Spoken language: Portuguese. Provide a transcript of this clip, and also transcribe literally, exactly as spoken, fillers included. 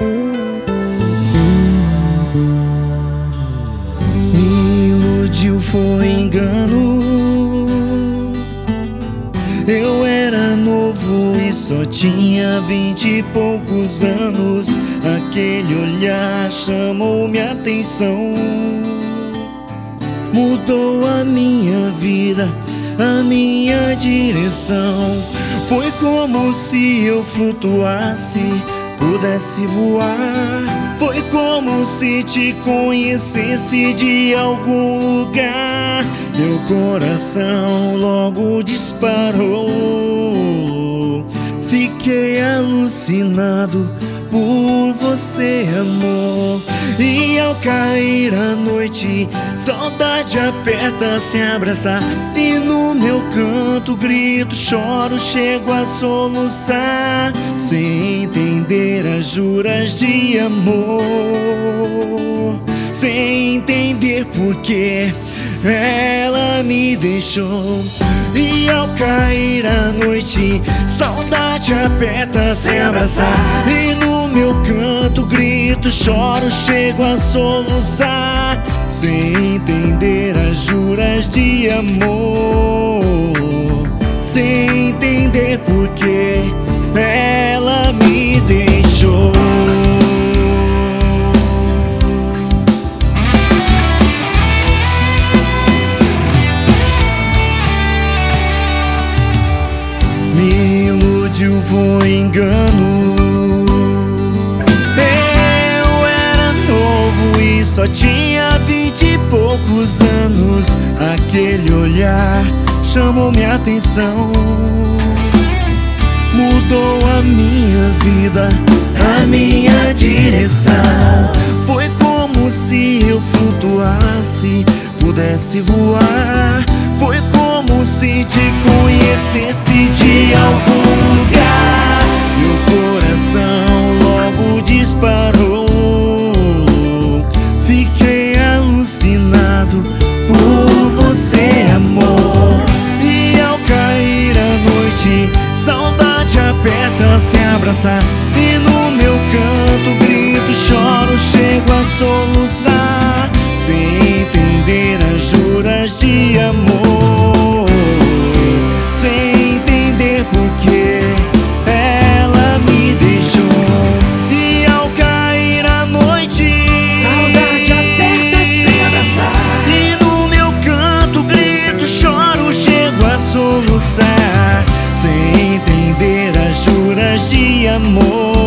Me iludiu, foi engano. Eu era novo e só tinha vinte e poucos anos. Aquele olhar chamou minha atenção. Mudou a minha vida, a minha direção. Foi como se eu flutuasse, pudesse voar. Foi como se te conhecesse de algum lugar. Meu coração logo disparou. Fiquei alucinado por você, amor. E ao cair a noite, saudade aperta, se abraça. E no meu canto grito, choro, chego a soluçar, sem entender as juras de amor, sem entender por que ela me deixou. E ao cair a noite, saudade aperta, se abraçar. E no meu canto grito, choro, chego a soluçar, sem entender as juras de amor, sem entender por que ela me deixou. Me iludiu, foi engano. Eu era novo e só tinha vinte e poucos anos. Aquele olhar chamou minha atenção. Mudou a minha vida, a minha direção. Foi como se eu flutuasse, pudesse voar. Foi como se te conhecesse de algum lugar. Meu coração logo disparou. Fiquei alucinado por você, amor. E ao cair a noite, saudade aperta, se abraçar. E no meu canto grito, choro, chego a soluçar, sem entender as juras de amor, sem entender por que ela me deixou. E ao cair a noite, saudade aperta, sem abraçar. e no meu canto grito, choro, chego a soluçar, sem entender as juras de amor.